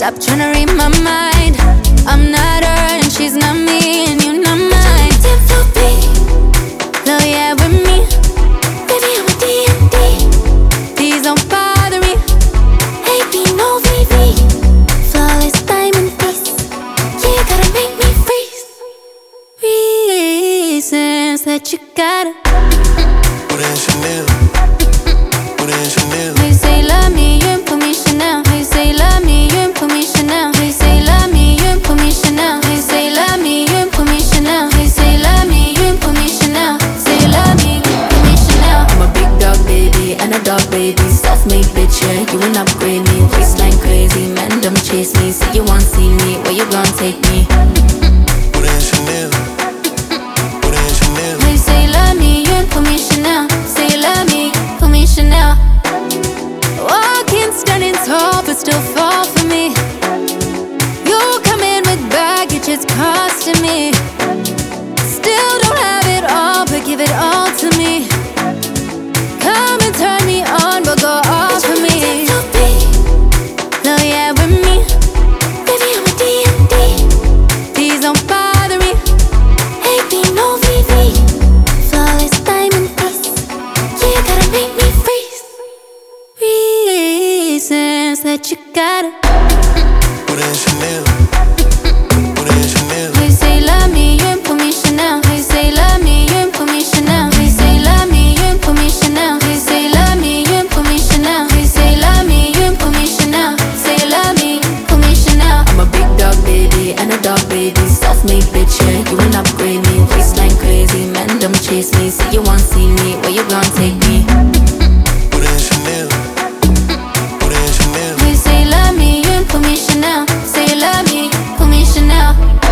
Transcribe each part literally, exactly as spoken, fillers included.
Stop trying to read my mind. I'm not her and she's not me, and you're not mine. Love yeah with me, baby I'm a D and D. Please don't bother me. A P no V V. Flawless diamond face. Yeah, you gotta make me freeze. Reasons that you gotta put in Chanel. Put in Chanel. Hey, say love me, you put me Chanel. Hey, say love me, you put me Chanel. Hey, say love me, you put me Chanel. Hey, say love me, you put me Chanel. Hey, say love me, you put me Chanel. Say love me, you put me Chanel. I'm a big dog baby and a dog baby, self-made bitch, yeah, you ain't upgrade me. Waistline crazy, man, don't chase me. Say you want see me, where you gon' take me? Put in Chanel. Put in Chanel. Hey, say love me, you put me Chanel. Say love me, put me Chanel. Walking standing tall but still fall for me. You come in with baggage, it's costing me. Still don't have it all, but give it all to me. Come and turn me on, but go off for me. Love yeah with me, baby I'm a D and D. Please don't bother me. A P no V V. Flawless diamond face. Yeah, you gotta make me freeze. Reasons that you gotta Put in Chanel. Put in Chanel. Hey, say love me, you put me Chanel. Hey, say love me, you put me Chanel. Hey, say love me, you put me Chanel. Hey, say love me, you put me Chanel. Hey, say love me, you put me Chanel. Say love me, put me Chanel. I'm a big dog baby and a dog baby, self-made bitch, yeah, you ain't upgrade me. Waistline crazy, man, don't chase me. Say you want see me, where you gon' take me? Put in Chanel. Put in Chanel. Hey, say love me, you put me Chanel. Say love me, put me Chanel.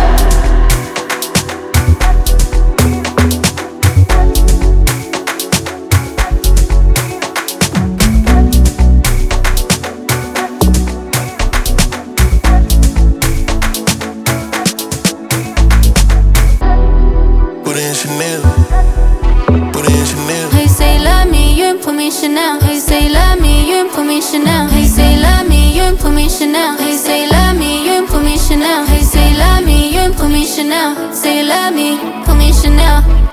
Put in Chanel. Put in Chanel. Hey, say love me, you put me Chanel. Hey, say love me, you put me Chanel. Hey, say love me, you put me Chanel. Hey, say love me, you put me Chanel. Hey, say love me, you put me Chanel. Say love me, put me Chanel.